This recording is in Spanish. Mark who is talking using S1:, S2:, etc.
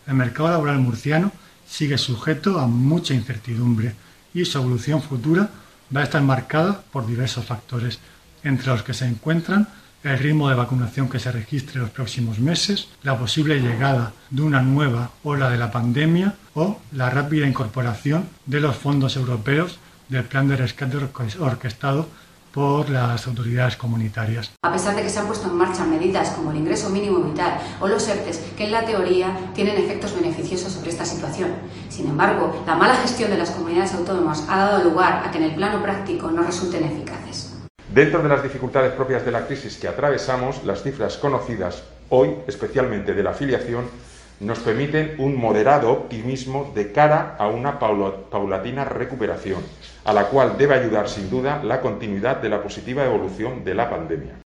S1: el mercado laboral murciano sigue sujeto a mucha incertidumbre y su evolución futura va a estar marcada por diversos factores, entre los que se encuentran el ritmo de vacunación que se registre en los próximos meses, la posible llegada de una nueva ola de la pandemia o la rápida incorporación de los fondos europeos del plan de rescate orquestado por las autoridades comunitarias.
S2: A pesar de que se han puesto en marcha medidas como el ingreso mínimo vital o los ERTEs, que en la teoría tienen efectos beneficiosos sobre esta situación. Sin embargo, la mala gestión de las comunidades autónomas ha dado lugar a que en el plano práctico no resulten eficaces.
S3: Dentro de las dificultades propias de la crisis que atravesamos, las cifras conocidas hoy, especialmente de la afiliación, nos permiten un moderado optimismo de cara a una paulatina recuperación, a la cual debe ayudar sin duda la continuidad de la positiva evolución de la pandemia.